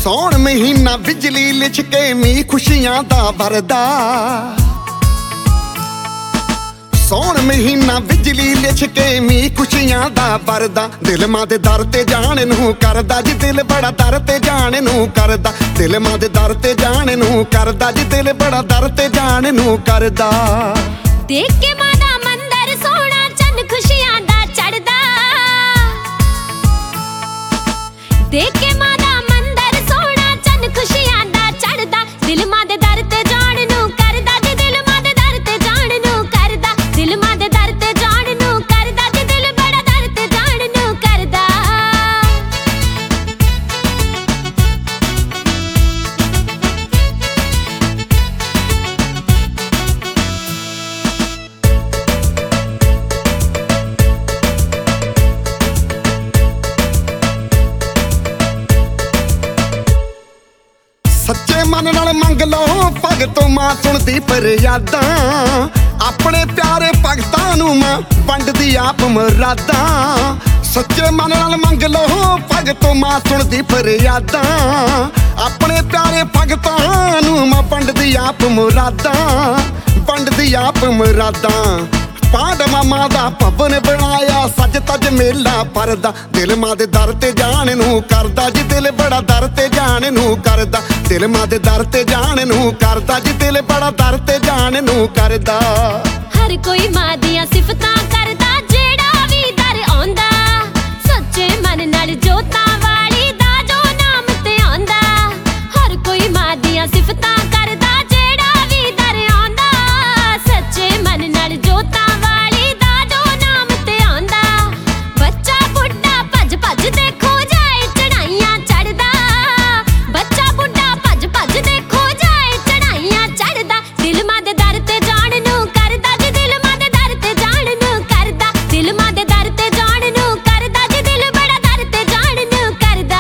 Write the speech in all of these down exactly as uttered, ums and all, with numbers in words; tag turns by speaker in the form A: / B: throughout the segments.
A: ਸੌਣ ਮਹੀਨਾ ਬਿਜਲੀ ਲਿਸ਼ਕੇ ਮੀਂਹ ਖੁਸ਼ੀਆਂ ਦਾ ਵਰਦਾ। ਸੌਣ ਮਹੀਨਾ ਬਿਜਲੀ ਲਿਸ਼ਕੇ ਮੀਂਹ ਖੁਸ਼ੀਆਂ ਦਾ ਵਰਦਾ। ਦਿਲ ਮਾਂ ਦੇ ਦਰ ਤੇ ਜਾਣ ਨੂੰ ਕਰਦਾ ਜੀ, ਦਿਲ ਬੜਾ ਦਰ ਤੇ ਜਾਣ ਨੂੰ ਕਰਦਾ। ਦਿਲ ਮਾਂ ਦੇ ਦਰ ਤੇ ਜਾਣ ਨੂੰ ਕਰਦਾ ਜੀ, ਦਿਲ ਬੜਾ ਦਰ ਤੇ ਜਾਣ ਨੂੰ ਕਰਦਾ।
B: ਦੇਖ ਕੇ ਮਾਂ ਦਾ ਮੰਦਰ ਸੋਹਣਾ ਚੰਨ ਖੁਸ਼ੀਆਂ ਦਾ ਚੜਦਾ। ਦੇਖ ਕੇ ਮਾਂ ਦਾ ਮੰਦਰ ਸੋਹਣਾ ਚੰਨ ਖੁਸ਼ੀਆਂ ਦਾ ਚੜਦਾ। ਦਿਲ ਮਾਂ ਦੇ ਦਰ ਤੇ ਜਾਣ ਨੂੰ ਕਰਦਾ ਜੀ, ਦਿਲ ਮਾਂ ਦੇ ਦਰ ਤੇ ਜਾਣ ਨੂੰ ਕਰਦਾ। ਦਿਲ ਮਾਂ ਦੇ ਦਰ ਤੇ ਜਾਣ ਨੂੰ ਕਰਦਾ ਜੀ, ਦਿਲ ਬੜਾ ਦਰ ਤੇ ਜਾਣ ਨੂੰ ਕਰਦਾ।
A: ਸੱਚੇ ਮਨ ਨਾਲ ਮੰਗ ਲਓ ਭਗਤੋਂ ਮਾਂ ਸੁਣਦੀ ਫਰਿਆਦਾਂ। ਆਪਣੇ ਪਿਆਰੇ ਭਗਤਾਂ ਨੂੰ ਮਾਂ ਵੰਡਦੀ ਆਪ ਮੁਰਾਦਾਂ। ਸੱਚੇ ਮਨ ਨਾਲ ਮੰਗ ਲਓ ਭਗਤੋਂ ਮਾਂ ਸੁਣਦੀ ਫਰਿਆਦਾਂ। ਆਪਣੇ ਪਿਆਰੇ ਭਗਤਾਂ ਨੂੰ ਮਾਂ ਵੰਡਦੀ ਆਪ ਮੁਰਾਦਾਂ। ਵੰਡਦੀ ਆਪ ਮੁਰਾਦਾਂ। ਪਾਂਡ ਮਾਂ ਦਾ ਭਵਨ ਬਣਾਇਆ ਸੱਜ ਤੱਜ ਮੇਲਾ ਭਰਦਾ। ਦਿਲ ਮਾਂ ਦੇ ਦਰ ਤੇ ਜਾਣ ਨੂੰ ਕਰਦਾ ਜੀ, ਦਿਲ ਬੜਾ ਦਰ ਤੇ ਜਾਣ ਨੂੰ ਕਰਦਾ। ਦਿਲ ਮਾਂ ਦੇ ਦਰ ਤੇ ਜਾਣ ਨੂੰ ਕਰਦਾ ਜੀ, ਦਿਲ ਬੜਾ ਦਰ ਤੇ ਜਾਣ ਨੂੰ ਕਰਦਾ।
B: ਹਰ ਕੋਈ ਮਾਂ ਦੀਆਂ ਸਿਫਤਾਂ ਕਰਦਾ ਜਿਹੜਾ ਵੀ ਦਰ ਆਉਂਦਾ। ਸੱਚੇ ਮਨ ਨਾਲ ਜੋਤਾਂ ਵਾਲੀ ਦਾ ਜੋ ਨਾਮ ਤੇ ਆਉਂਦਾ। ਹਰ ਕੋਈ ਮਾਂ ਦੀਆਂ ਸਿਫਤਾਂ ਕਰਦਾ ਜਿਹੜਾ ਵੀ ਦਰ ਆਉਂਦਾ। ਸੱਚੇ ਮਨ ਨਾਲ ਜੋਤਾਂ ਵਾਲੀ ਦਾ ਜੋ ਨਾਮ ਤੇ ਆਉਂਦਾ। ਬੱਚਾ ਬੁੱਢਾ ਭੱਜ ਭੱਜ ਦੇਖੋ ਜਾਏ ਚੜਾਈਆਂ ਚੜਦਾ। ਬੱਚਾ ਬੁੱਢਾ ਭੱਜ ਭੱਜ ਦੇਖੋ ਜਾਏ ਚੜਾਈਆਂ ਚੜਦਾ। ਦਿਲ ਮਾਂ ਦੇ ਦਰ ਤੇ ਜਾਣ ਨੂੰ ਕਰਦਾ ਜੀ, ਦਿਲ ਮਾਂ ਦੇ ਦਰ ਤੇ ਜਾਣ ਨੂੰ ਕਰਦਾ। ਦਿਲ ਮਾਂ ਦੇ ਦਰ ਤੇ ਜਾਣ ਨੂੰ ਕਰਦਾ ਜੀ, ਦਿਲ ਬੜਾ ਦਰ ਤੇ ਜਾਣ ਨੂੰ ਕਰਦਾ।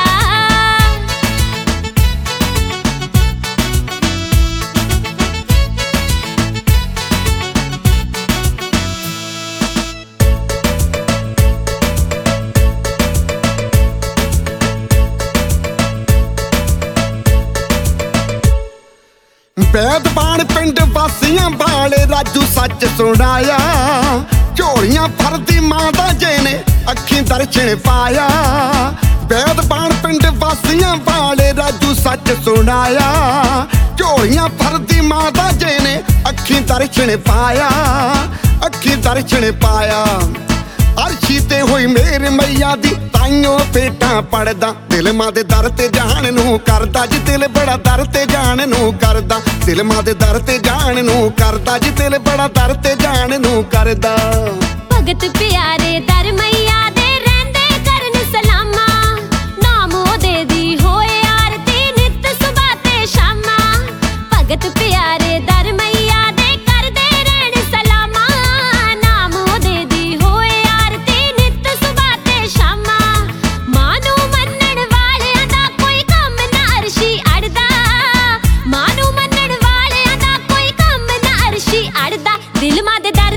A: ਬੈਦਬਾਨ ਪਿੰਡ ਵਾਸੀਆਂ ਵਾਲੇ ਰਾਜੂ ਸੱਚ ਸੁਣਾਇਆ। ਝੋਲੀਆਂ ਫਰਦੀ ਮਾਂ ਦਾ ਜਿਹਨੇ ਅੱਖੀਂ ਦਰਸ਼ਨ ਪਾਇਆ। ਬੈਦਬਾਨ ਪਿੰਡ ਵਾਸੀਆਂ ਵਾਲੇ ਰਾਜੂ ਸੱਚ ਸੁਣਾਇਆ। ਝੋਲੀਆਂ ਫਰਦੀ ਮਾਂ ਦਾ ਜਿਹਨੇ ਅੱਖੀਂ ਦਰਸ਼ਨ ਪਾਇਆ। ਅੱਖੀਂ ਦਰਸ਼ਨ ਪਾਇਆ। ਅਰਸ਼ੀ ਤੇ ਹੋਈ ਮੇਰ ਮਈਆ ਦੀ ਤਾਈਓ ਭੇਟਾਂ ਪੜਦਾ। ਦਿਲ ਮਾਂ ਦੇ ਦਰ ਤੇ ਜਾਣ ਨੂੰ ਕਰਦਾ ਜੀ, ਦਿਲ ਬੜਾ ਦਰ ਤੇ ਜਾਣ ਨੂੰ ਕਰਦਾ। ਦਿਲ ਮਾਂ ਦੇ ਦਰ ਤੇ ਜਾਣ ਨੂੰ ਕਰਦਾ ਜੀ, ਦਿਲ ਬੜਾ ਦਰ ਤੇ ਜਾਣ ਨੂੰ ਕਰਦਾ।
B: ਭਗਤ ਪਿਆਰੇ ਦਰ ਮਈਆ ਦੇ ਰਹਿੰਦੇ ਕਰਨ ਸਲਾਮਾਂ। ਨਾਮ ਉਹਦੇ ਦੀ ਹੋਏ ਆਰਤੀ ਨਿਤ ਸੁਬਹ ਤੇ ਸ਼ਾਮਾਂ। ਭਗਤ ਪਿਆਰੇ ਦਰ ਮਈਆ ਦੇ ਕਰਦੇ ਰਹਿਣ ਸਲਾਮਾਂ। ਨਾਮ ਉਹਦੇ ਦੀ ਹੋਏ ਆਰਤੀ ਨਿਤ ਸੁਬਹ ਤੇ ਸ਼ਾਮਾਂ। ਮਾਂ ਨੂੰ ਮੰਨਣ ਵਾਲਿਆਂ ਦਾ ਕੋਈ ਕੰਮ ਨਾ ਅਰਸ਼ੀ ਅੜਦਾ। ਮਾਂ ਨੂੰ ਮੰਨਣ ਵਾਲਿਆਂ ਦਾ ਕੋਈ ਕੰਮ ਨਾ ਅਰਸ਼ੀ ਅੜਦਾ। ਦਿਲ ਮਾਂ ਦੇ ਦਰ